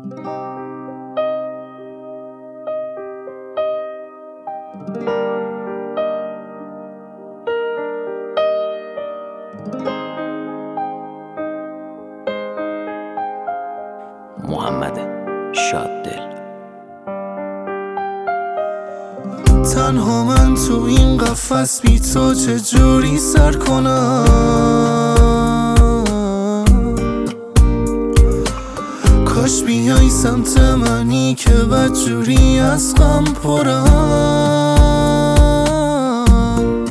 محمد شاددل. تنها من تو این قفس بی تو چجوری سر کنم؟ کاش بیای سمت منی که بدجوری از غم پرم.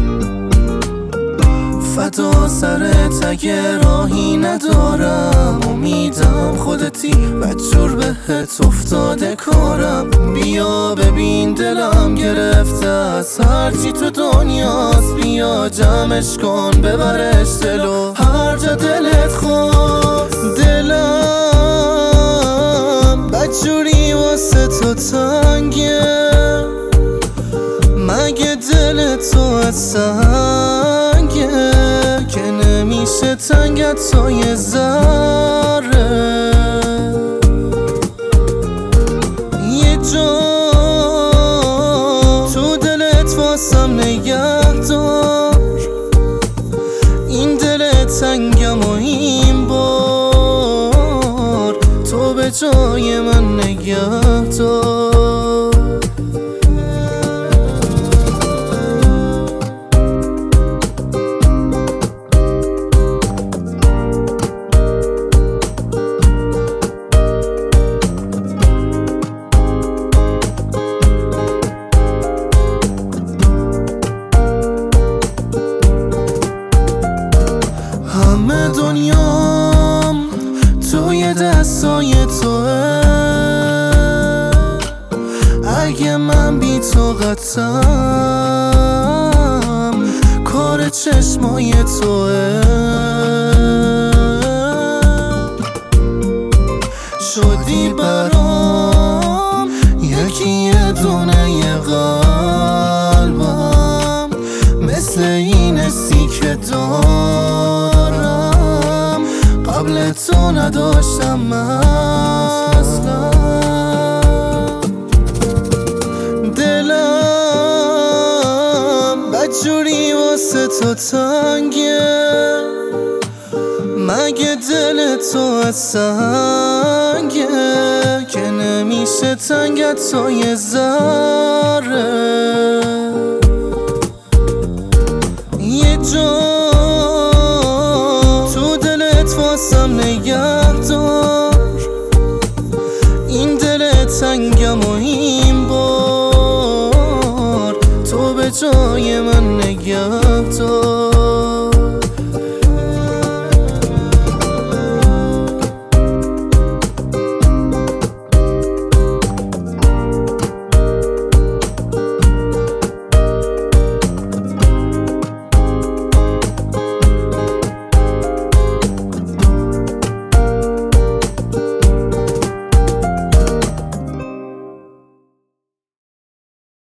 فدا سرت اگه راهی ندارم، امیدم خودتی بدجور بهت افتاده کارم. بیا ببین دلم گرفته از هرچی تو دنیاست، بیا جمعش کن ببرش دلو هر جا دلت خواست. دلم بدجوری واسه تو تنگه، مگه دل تو از سنگه که نمیشه تنگت تا یه ذره. یه جا تو دلت واسم نگه دار، این دل تنگم و این بار تو به جای من نگه دار. همه دنیام توی دستای توه، اگه من بی تو قطعم کار چشمای توه. شدی برام یکی یه دونه قلبم، مثل این حسی که دارم قبل تو نداشتم من اصلا. دلم بدجوری واسه تو تنگه، مگه دل تو از سنگه که نمیشه تنگت تا یه ذره. یه جا تو دلت واسم نگه دار، این دل تنگم و این بار تو به جای من نگه دار.